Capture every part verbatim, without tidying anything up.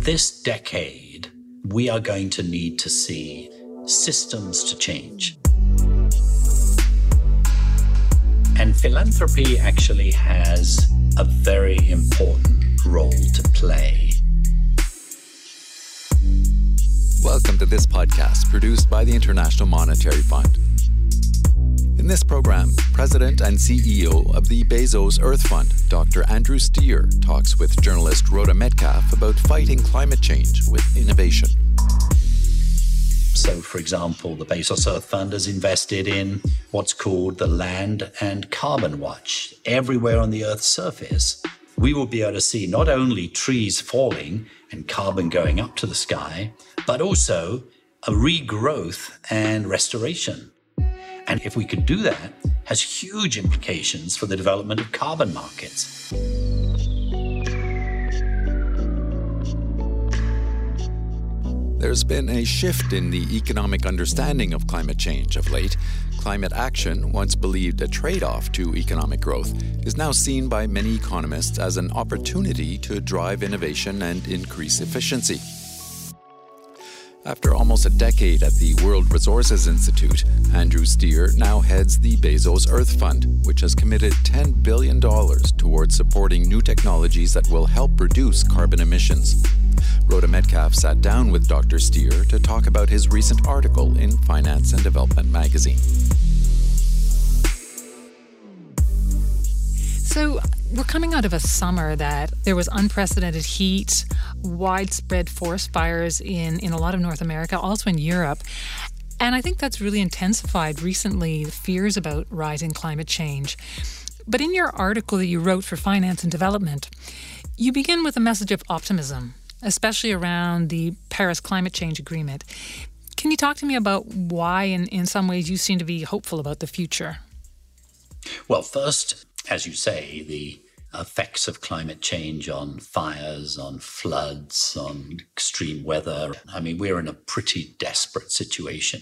this decade, we are going to need to see systems to change. And philanthropy actually has a very important role to play. Welcome to this podcast produced by the International Monetary Fund. In this program, President and C E O of the Bezos Earth Fund, Doctor Andrew Steer, talks with journalist Rhoda Metcalfe about fighting climate change with innovation. So, for example, the Bezos Earth Fund has invested in what's called the Land and Carbon Watch. Everywhere on the Earth's surface, we will be able to see not only trees falling and carbon going up to the sky, but also a regrowth and restoration. And if we could do that, it has huge implications for the development of carbon markets. There's been a shift in the economic understanding of climate change of late. Climate action, once believed a trade-off to economic growth, is now seen by many economists as an opportunity to drive innovation and increase efficiency. After almost a decade at the World Resources Institute, Andrew Steer now heads the Bezos Earth Fund, which has committed ten billion dollars towards supporting new technologies that will help reduce carbon emissions. Rhoda Metcalfe sat down with Doctor Steer to talk about his recent article in Finance and Development magazine. So we're coming out of a summer that there was unprecedented heat, widespread forest fires in, in a lot of North America, also in Europe. And I think that's really intensified recently the fears about rising climate change. But in your article that you wrote for Finance and Development, you begin with a message of optimism, especially around the Paris Climate Change Agreement. Can you talk to me about why, in, in some ways, you seem to be hopeful about the future? Well, first, as you say, the effects of climate change on fires, on floods, on extreme weather. I mean, we're in a pretty desperate situation.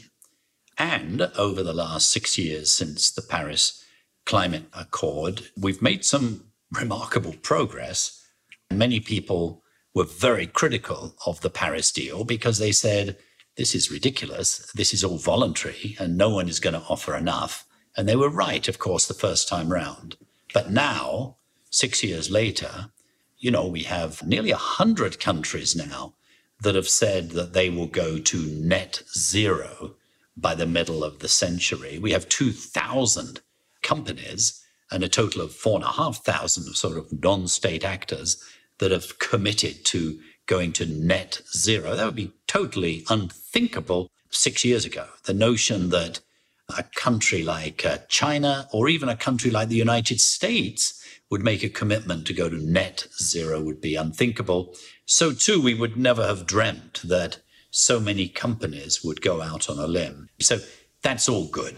And over the last six years since the Paris Climate Accord, we've made some remarkable progress. Many people were very critical of the Paris deal because they said, this is ridiculous, this is all voluntary, and no one is going to offer enough. And they were right, of course, the first time round. But now, six years later, you know, we have nearly one hundred countries now that have said that they will go to net zero by the middle of the century. We have two thousand companies and a total of four thousand five hundred sort of non-state actors that have committed to going to net zero. That would be totally unthinkable six years ago. The notion that a country like uh, China or even a country like the United States would make a commitment to go to net zero would be unthinkable. So too, we would never have dreamt that so many companies would go out on a limb. So that's all good.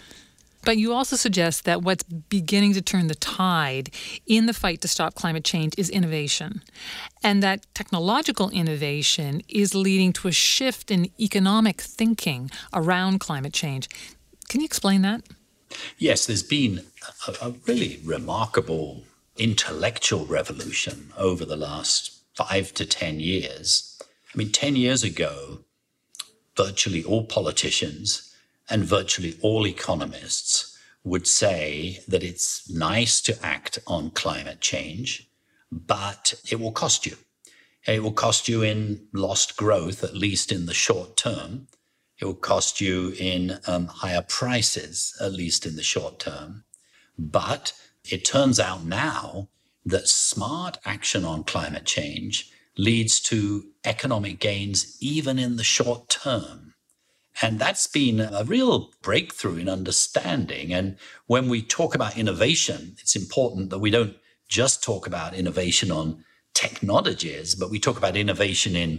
But you also suggest that what's beginning to turn the tide in the fight to stop climate change is innovation, and that technological innovation is leading to a shift in economic thinking around climate change. Can you explain that? Yes, there's been a, a really remarkable intellectual revolution over the last five to ten years. I mean, ten years ago, virtually all politicians and virtually all economists would say that it's nice to act on climate change, but it will cost you. It will cost you in lost growth, at least in the short term. It will cost you in um, higher prices, at least in the short term. But it turns out now that smart action on climate change leads to economic gains even in the short term. And that's been a real breakthrough in understanding. And when we talk about innovation, it's important that we don't just talk about innovation on technologies, but we talk about innovation in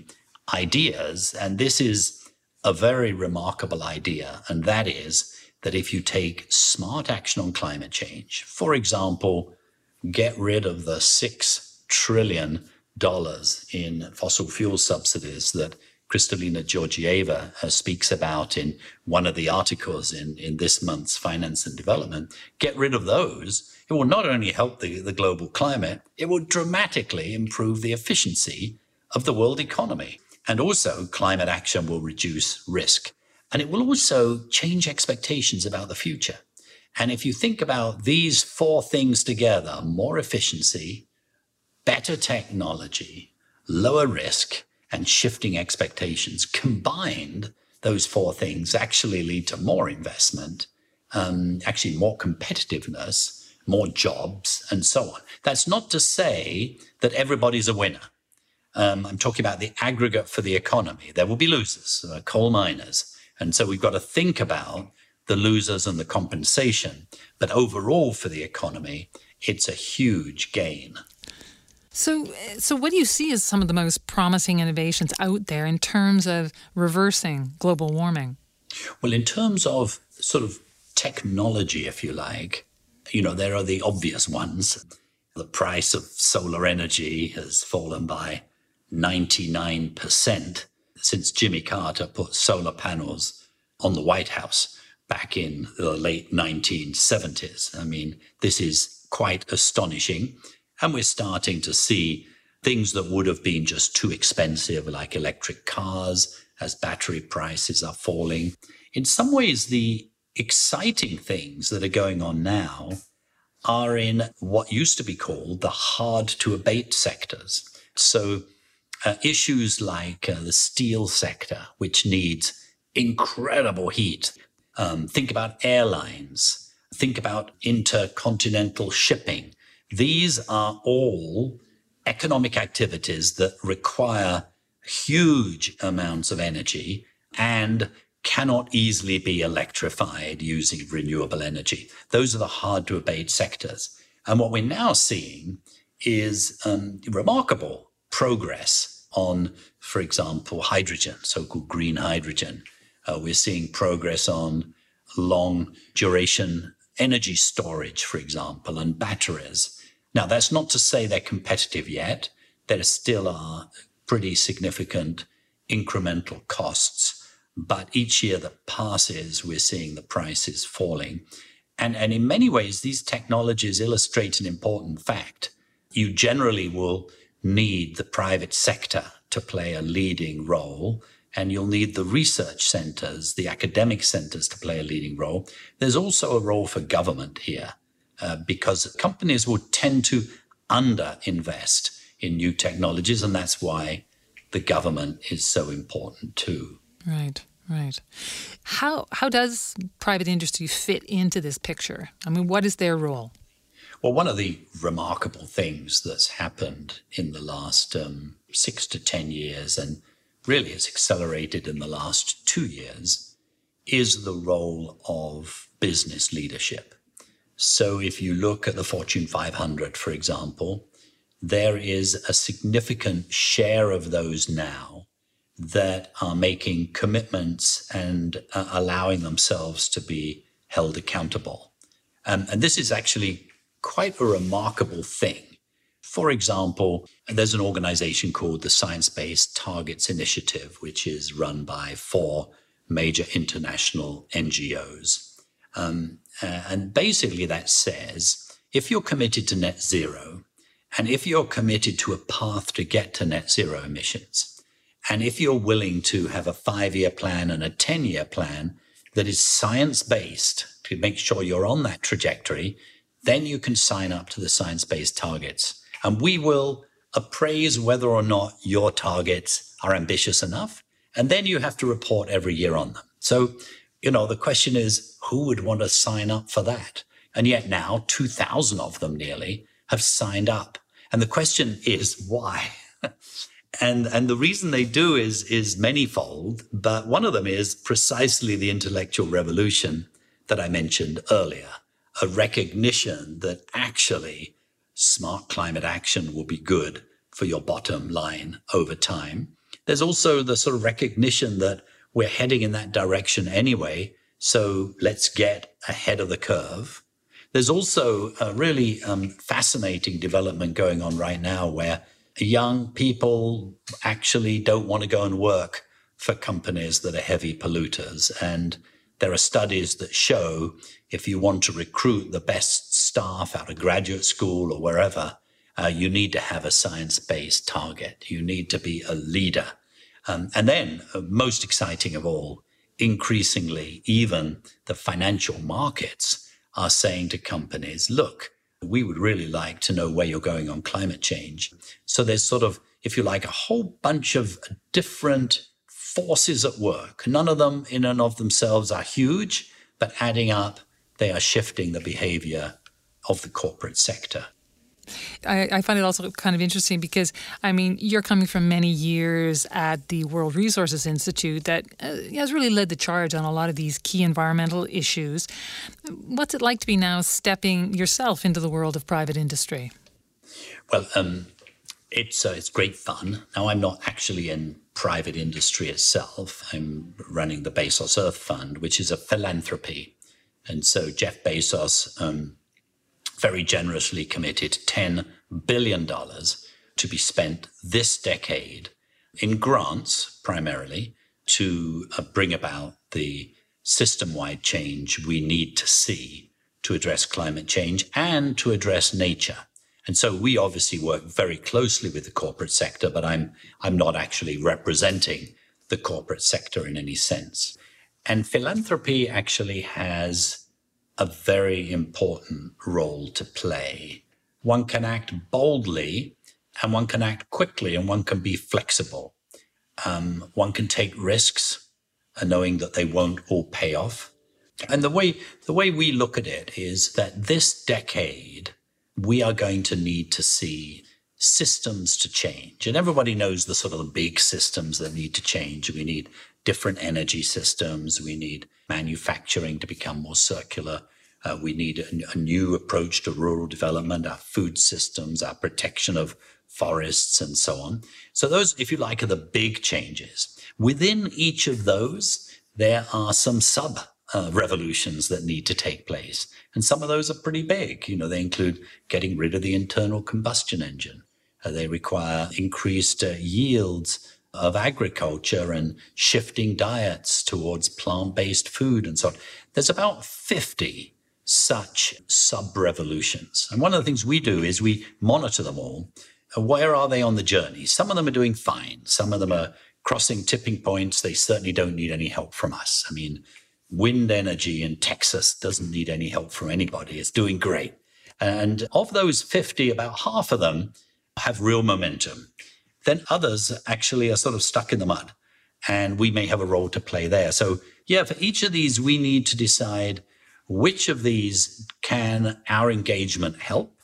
ideas. And this is a very remarkable idea, and that is that if you take smart action on climate change, for example, get rid of the six trillion dollars in fossil fuel subsidies that Kristalina Georgieva uh, speaks about in one of the articles in, in this month's Finance and Development, get rid of those. It will not only help the, the global climate, it will dramatically improve the efficiency of the world economy. And also, climate action will reduce risk. And it will also change expectations about the future. And if you think about these four things together, more efficiency, better technology, lower risk, and shifting expectations, combined, those four things actually lead to more investment, um, actually more competitiveness, more jobs, and so on. That's not to say that everybody's a winner. Um, I'm talking about the aggregate for the economy. There will be losers, uh, coal miners. And so we've got to think about the losers and the compensation. But overall for the economy, it's a huge gain. So, so what do you see as some of the most promising innovations out there in terms of reversing global warming? Well, in terms of sort of technology, if you like, you know, there are the obvious ones. The price of solar energy has fallen by ninety-nine percent since Jimmy Carter put solar panels on the White House back in the late nineteen seventies. I mean, this is quite astonishing. And we're starting to see things that would have been just too expensive, like electric cars, as battery prices are falling. In some ways, the exciting things that are going on now are in what used to be called the hard-to-abate sectors. So uh, issues like uh, the steel sector, which needs incredible heat. Um, think about airlines. Think about intercontinental shipping. These are all economic activities that require huge amounts of energy and cannot easily be electrified using renewable energy. Those are the hard-to-abate sectors. And what we're now seeing is um, remarkable progress on, for example, hydrogen, so-called green hydrogen. Uh, we're seeing progress on long-duration energy storage, for example, and batteries. Now, that's not to say they're competitive yet. There still are pretty significant incremental costs. But each year that passes, we're seeing the prices falling. And, and in many ways, these technologies illustrate an important fact. You generally will need the private sector to play a leading role, and you'll need the research centers, the academic centers to play a leading role. There's also a role for government here, uh, because companies will tend to underinvest in new technologies, and that's why the government is so important too. Right, right. How how does private industry fit into this picture? I mean, what is their role? Well, one of the remarkable things that's happened in the last um, six to ten years, and really has accelerated in the last two years, is the role of business leadership. So if you look at the Fortune five hundred, for example, there is a significant share of those now that are making commitments and uh, allowing themselves to be held accountable. Um, and this is actually quite a remarkable thing. For example, there's an organization called the Science Based Targets Initiative, which is run by four major international N G Os. Um, uh, and basically that says, if you're committed to net zero, and if you're committed to a path to get to net zero emissions, and if you're willing to have a five-year plan and a ten-year plan that is science-based to make sure you're on that trajectory, then you can sign up to the science-based targets. And we will appraise whether or not your targets are ambitious enough. And then you have to report every year on them. So, you know, the question is, who would want to sign up for that? And yet now two thousand of them nearly have signed up. And the question is, why? and and the reason they do is, is manyfold. But one of them is precisely the intellectual revolution that I mentioned earlier, a recognition that actually smart climate action will be good for your bottom line over time. There's also the sort of recognition that we're heading in that direction anyway, so let's get ahead of the curve. There's also a really um, fascinating development going on right now where young people actually don't want to go and work for companies that are heavy polluters. And there are studies that show if you want to recruit the best staff out of graduate school or wherever, Uh, you need to have a science-based target. You need to be a leader. Um, and then, uh, most exciting of all, increasingly, even the financial markets are saying to companies, look, we would really like to know where you're going on climate change. So there's sort of, if you like, a whole bunch of different forces at work. None of them in and of themselves are huge, but adding up, they are shifting the behavior of the corporate sector. I, I find it also kind of interesting because, I mean, you're coming from many years at the World Resources Institute that uh, has really led the charge on a lot of these key environmental issues. What's it like to be now stepping yourself into the world of private industry? Well, um, it's uh, it's great fun. Now, I'm not actually in private industry itself. I'm running the Bezos Earth Fund, which is a philanthropy. And so Jeff Bezos um, very generously committed ten billion dollars to be spent this decade in grants, primarily, to uh, bring about the system-wide change we need to see to address climate change and to address nature. And so we obviously work very closely with the corporate sector, but I'm I'm not actually representing the corporate sector in any sense. And philanthropy actually has a very important role to play. One can act boldly and one can act quickly and one can be flexible. Um, one can take risks and knowing that they won't all pay off. And the way, the way we look at it is that this decade, we are going to need to see systems to change. And everybody knows the sort of the big systems that need to change. We need different energy systems. We need manufacturing to become more circular. Uh, we need a, a new approach to rural development, our food systems, our protection of forests, and so on. So those, if you like, are the big changes. Within each of those, there are some sub uh, revolutions that need to take place. And some of those are pretty big. You know, they include getting rid of the internal combustion engine. Uh, they require increased uh, yields of agriculture and shifting diets towards plant-based food and so on. There's about fifty such sub-revolutions. And one of the things we do is we monitor them all. Where are they on the journey? Some of them are doing fine. Some of them are crossing tipping points. They certainly don't need any help from us. I mean, wind energy in Texas doesn't need any help from anybody. It's doing great. And of those fifty, about half of them have real momentum. Then others actually are sort of stuck in the mud, and we may have a role to play there. So yeah, for each of these, we need to decide which of these can our engagement help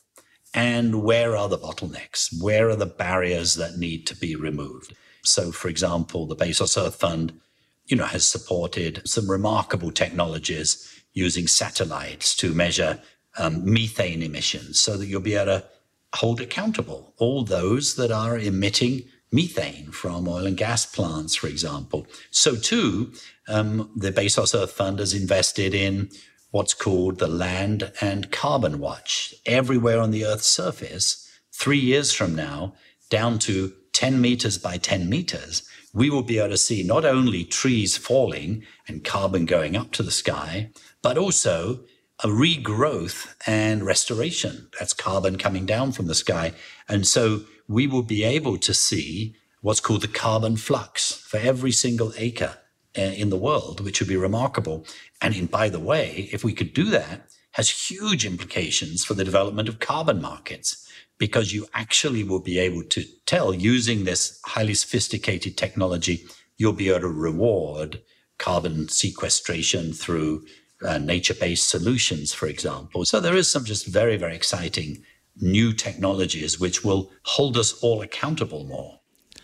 and where are the bottlenecks? Where are the barriers that need to be removed? So, for example, the Bezos Earth Fund, you know, has supported some remarkable technologies using satellites to measure um, methane emissions so that you'll be able to hold accountable all those that are emitting methane from oil and gas plants, for example. So too, um, the Bezos Earth Fund has invested in what's called the Land and Carbon Watch. Everywhere on the Earth's surface, three years from now, down to ten meters by ten meters, we will be able to see not only trees falling and carbon going up to the sky, but also a regrowth and restoration. That's carbon coming down from the sky. And so we will be able to see what's called the carbon flux for every single acre uh, in the world, which would be remarkable. And in, by the way, if we could do that, has huge implications for the development of carbon markets, because you actually will be able to tell, using this highly sophisticated technology, you'll be able to reward carbon sequestration through uh, nature-based solutions, for example. So there is some just very, very exciting new technologies which will hold us all accountable more.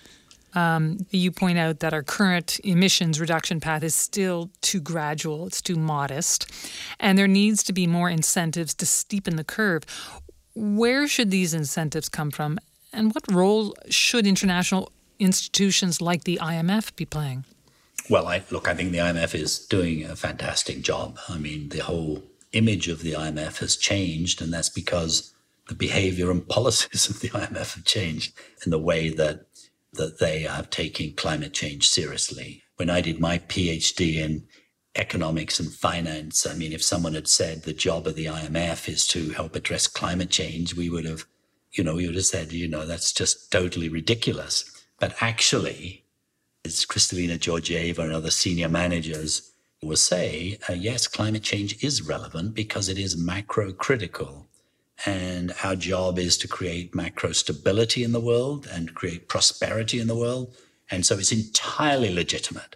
Um, you point out that our current emissions reduction path is still too gradual, it's too modest, and there needs to be more incentives to steepen the curve. Where should these incentives come from, and what role should international institutions like the I M F be playing? Well, I, look, I think the I M F is doing a fantastic job. I mean, the whole image of the I M F has changed, and that's because the behavior and policies of the I M F have changed in the way that that they have taken climate change seriously. When I did my PhD in economics and finance, I mean, if someone had said the job of the I M F is to help address climate change, we would have you know, you would have said, you know, that's just totally ridiculous. But actually, as Kristalina Georgieva and other senior managers will say, uh, yes, climate change is relevant because it is macro critical. And our job is to create macro stability in the world and create prosperity in the world. And so it's entirely legitimate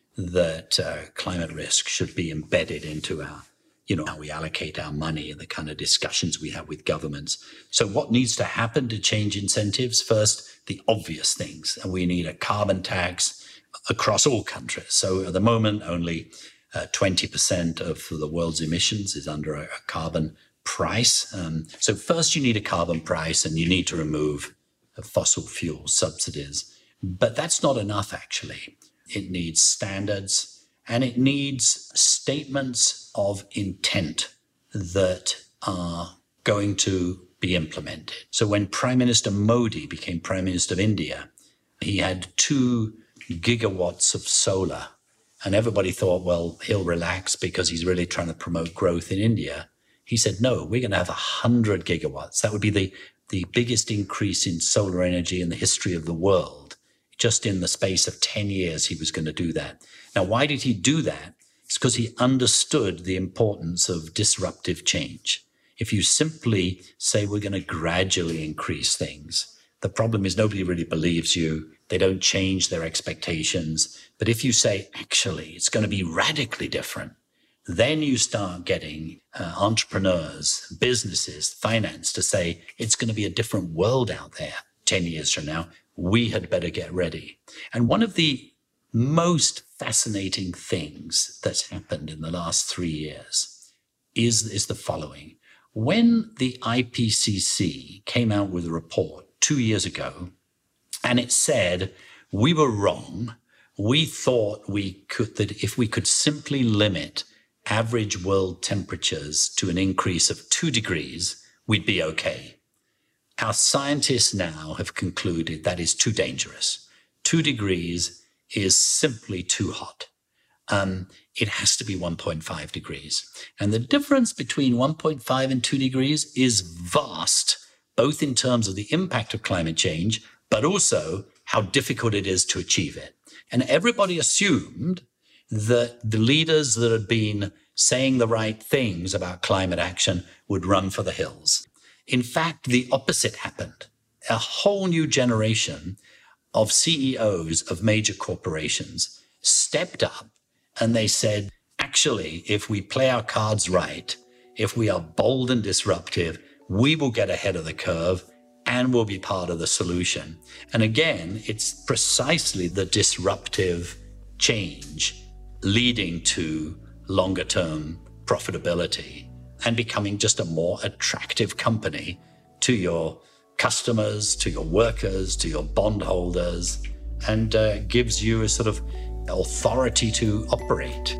that uh, climate risk should be embedded into our, you know, how we allocate our money and the kind of discussions we have with governments. So what needs to happen to change incentives? First, the obvious things. And we need a carbon tax across all countries. So at the moment, only uh, twenty percent of the world's emissions is under a, a carbon price. Um, so first you need a carbon price and you need to remove fossil fuel subsidies. But that's not enough, actually. It needs standards and it needs statements of intent that are going to be implemented. So when Prime Minister Modi became Prime Minister of India, he had two gigawatts of solar. And everybody thought, well, he'll relax because he's really trying to promote growth in India. He said, no, we're going to have one hundred gigawatts. That would be the, the biggest increase in solar energy in the history of the world. Just in the space of ten years, he was going to do that. Now, why did he do that? It's because he understood the importance of disruptive change. If you simply say we're going to gradually increase things, the problem is nobody really believes you. They don't change their expectations. But if you say, actually, it's going to be radically different, then you start getting uh, entrepreneurs, businesses, finance to say it's going to be a different world out there ten years from now. We had better get ready. And one of the most fascinating things that's happened in the last three years is, is the following. When the I P C C came out with a report two years ago, and it said, we were wrong. We thought we could, that if we could simply limit average world temperatures to an increase of two degrees, we'd be okay. Our scientists now have concluded that is too dangerous. Two degrees is simply too hot. Um, it has to be one point five degrees. And the difference between one point five and two degrees is vast, both in terms of the impact of climate change, but also how difficult it is to achieve it. And everybody assumed that the leaders that had been saying the right things about climate action would run for the hills. In fact, the opposite happened. A whole new generation of C E Os of major corporations stepped up and they said, actually, if we play our cards right, if we are bold and disruptive, we will get ahead of the curve and will be part of the solution. And again, it's precisely the disruptive change leading to longer term profitability and becoming just a more attractive company to your customers, to your workers, to your bondholders, and uh, gives you a sort of authority to operate.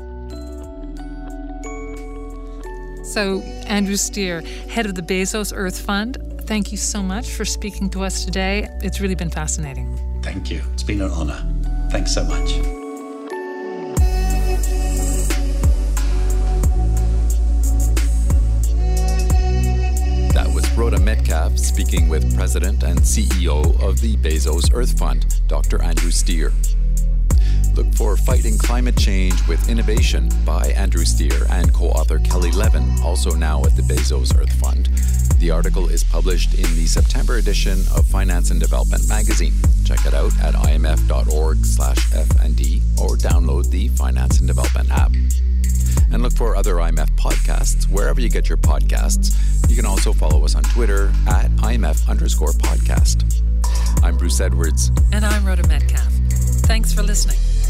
So, Andrew Steer, head of the Bezos Earth Fund, thank you so much for speaking to us today. It's really been fascinating. Thank you. It's been an honor. Thanks so much. Rhoda Metcalfe speaking with President and C E O of the Bezos Earth Fund, Doctor Andrew Steer. Look for Fighting Climate Change with Innovation by Andrew Steer and co-author Kelly Levin, also now at the Bezos Earth Fund. The article is published in the September edition of Finance and Development magazine. Check it out at imf.org slash F&D or download the Finance and Development app. And look for other I M F podcasts wherever you get your podcasts. You can also follow us on Twitter at I M F underscore podcast. I'm Bruce Edwards. And I'm Rhoda Metcalfe. Thanks for listening.